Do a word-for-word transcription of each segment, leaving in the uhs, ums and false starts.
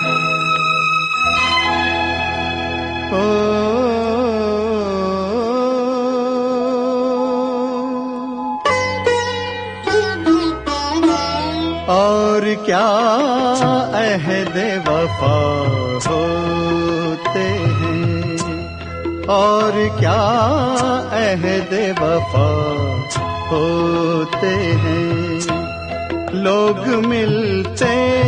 और क्या अहद वफा होते हैं, और क्या अहद वफा होते हैं। लोग मिलते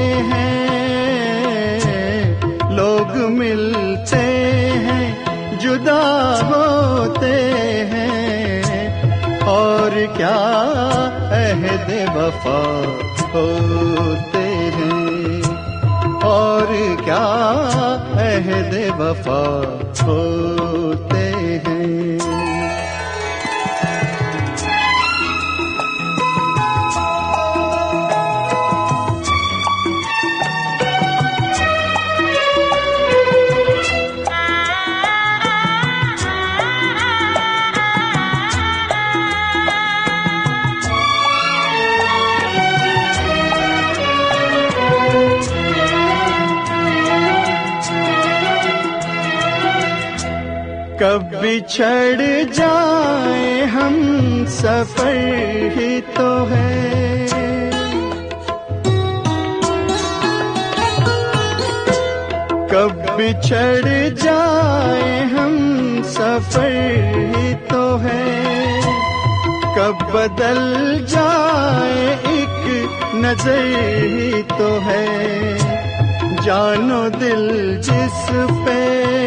हैं, लोग मिलते हैं, जुदा होते हैं। और क्या अहद वफा होते हैं, और क्या अहद वफा होते हैं। कब बिछड़ जाए हम सफर ही तो है, कब बिछड़ जाए हम सफर ही तो है। कब बदल जाए एक नजर ही तो है। जानो दिल जिस पे,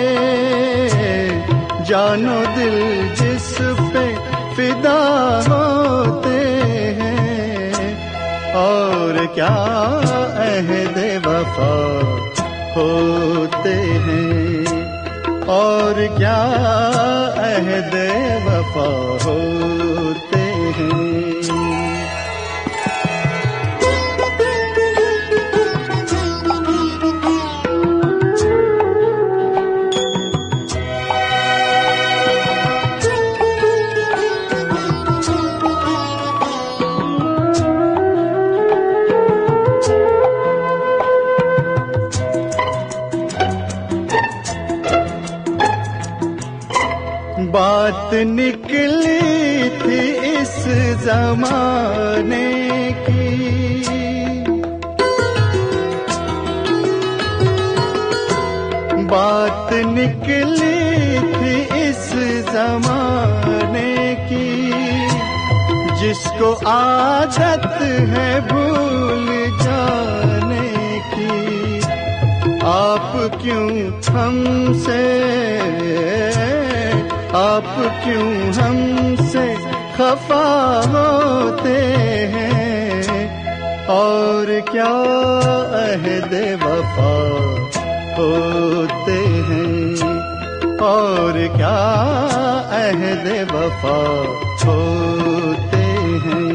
जानो दिल जिस पे फिदा होते हैं। और क्या अहद वफा होते हैं, और क्या अहद वफा होते हैं। बात निकली थी इस जमाने की, बात निकली थी इस जमाने की। जिसको आदत है भूल जाने की। आप क्यों हमसे, आप क्यों हमसे खफा होते हैं। और क्या अहद वफा होते हैं, और क्या अहद वफा होते हैं।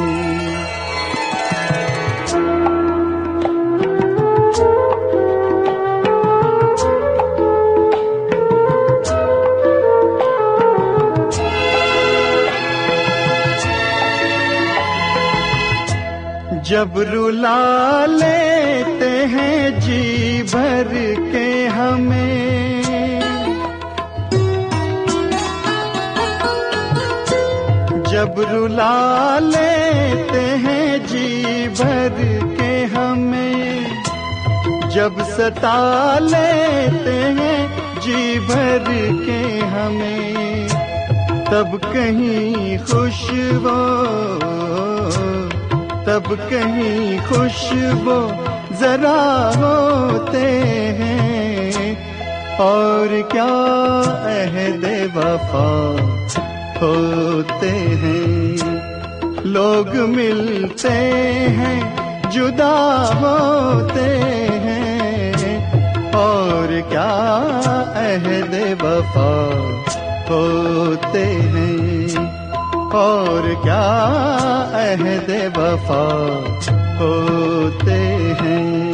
जब रुला लेते हैं जी भर के हमें, जब रुला लेते हैं जी भर के हमें। जब सता लेते हैं जी भर के हमें। तब कहीं खुशबू, तब कहीं खुशबू जरा होते हैं। और क्या अहद वफा होते हैं। लोग मिलते हैं, जुदा होते हैं। और क्या अहद वफा होते हैं, और क्या अहद वफा होते हैं।